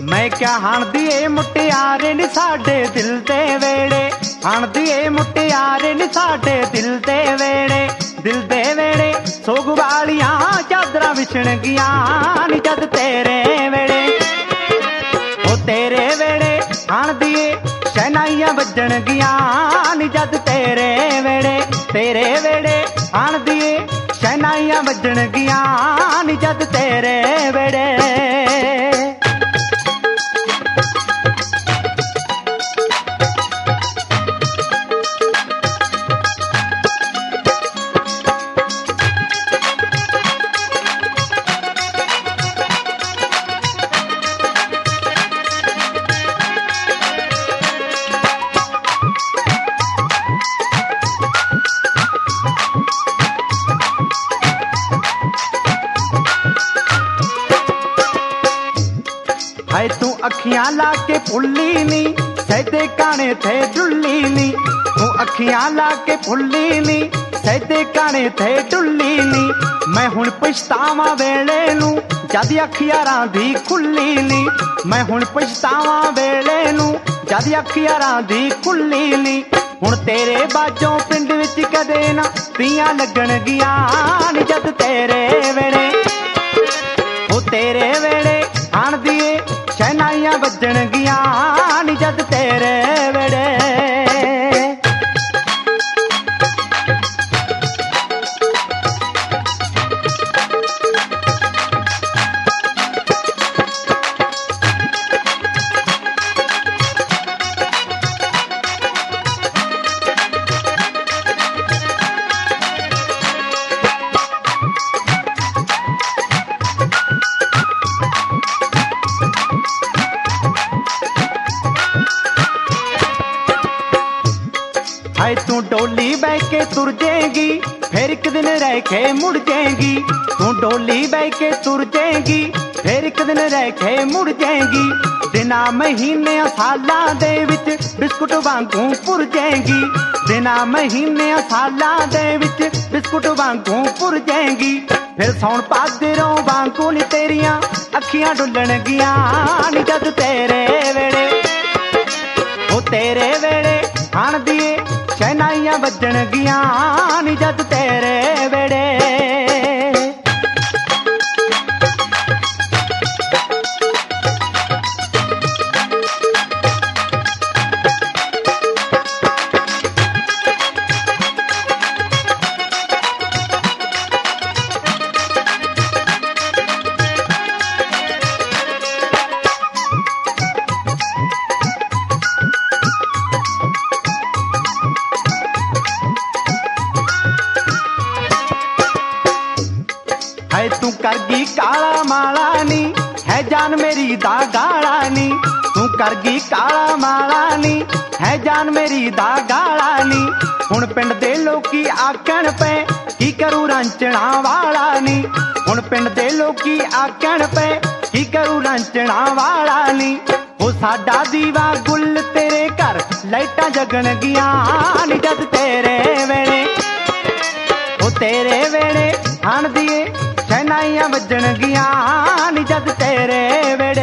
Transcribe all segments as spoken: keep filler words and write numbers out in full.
मैं क्या हाणदी ए मुटियारे नी साडे दिल दे वेड़े, हाणदी ए मुटियारे नी साडे दिल दे वेड़े, दिल दे वेड़े सोग वालियां चादरां विछण गियां नी जद तेरे वेड़े, ओ तेरे वेड़े हाणदी ए शहनाइयां वजण गियां नी जद तेरे वेड़े, तेरे वेड़े हाणदी ए शहनाइयां वजण गियां नी जद तेरे वेड़े। हाय तू अखियां ला के फुल्ली नी सैदे काने थे डुल्ली नी, तू अखियां ला के फुल्ली नी सैदे काने थे डुल्ली नी, मैं हुण पछतावा वेले नू जद अख यारां दी खुल्ली नी, मैं हुण पछतावा वेले नू जद अख यारां दी खुल्ली नी, हुण तेरे बाजों पिंड विच कदे ना तियां लगण गियां नी जद तेरे वेड़े, ओ तेरे वेड़े हाणदी ए शहनाइयां वजण गियां नी जद तेरे वेड़े। हाय तू डोली बह के तुर जाएगी फिर एक दिन रह के मुड़ जाएगी, तू डोली बह के तुर जाएगी फिर एक दिन रह के मुड़ जाएगी, दिना महीने सालां दे विच बिस्कुट वांगू पुर जाएगी, दिना महीने सालां दे विच बिस्कुट वांगू पुर जाएगी, फिर सौण भादरों वांगू नी तेरियां अखियां डुल्लण गियां नी जद तेरे वेड़े, ओ तेरे वेड़े हाणदी ए शहनाइयां वजण गियां नी जद तेरे वेड़े। हाय तू करगी काला माला नी है जान मेरी दा गाला नी, तू करगी काला माला नी है जान मेरी दा गाला नी, हुण पिंड दे लोकी आखण पे की करू रांचणा वाला नी, हुण पिंड दे लोकी आखण पे की करू रांचणा वाला नी, ओ साडा दीवा गुल तेरे घर लाइटां जगण गियां नी जद तेरे वेड़े, ओ तेरे वेड़े हाणदी ए शहनाइयां वजण गियां नी जद तेरे वेड़े।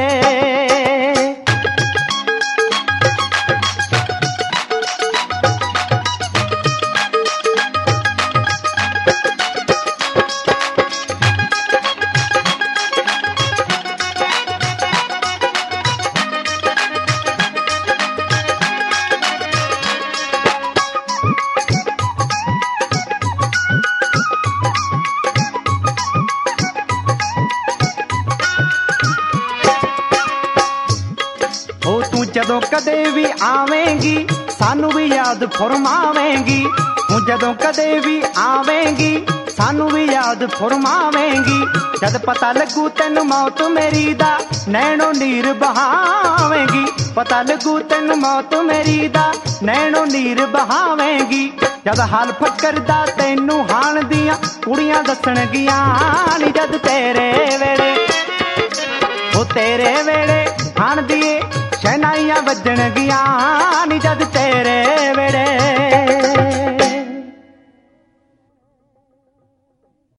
जदों कदे भी आवेंगी सानू भी याद फरमावेंगी, तू जदों कदे भी आवेंगी सानू भी याद फरमावेंगी, जद पता लगू तेनू मौत मेरी दा नैनो नीर बहावेंगी, पता लगू तेनू मौत मेरी दा नैनो नीर बहावेंगी, जद हाल फकर दा तेनू हाण दियां कुड़ियां दसण गियां नी जद तेरे वेड़े, ओ तेरे वेड़े हाण दिए शहनाइयां वजण गियां नी जद तेरे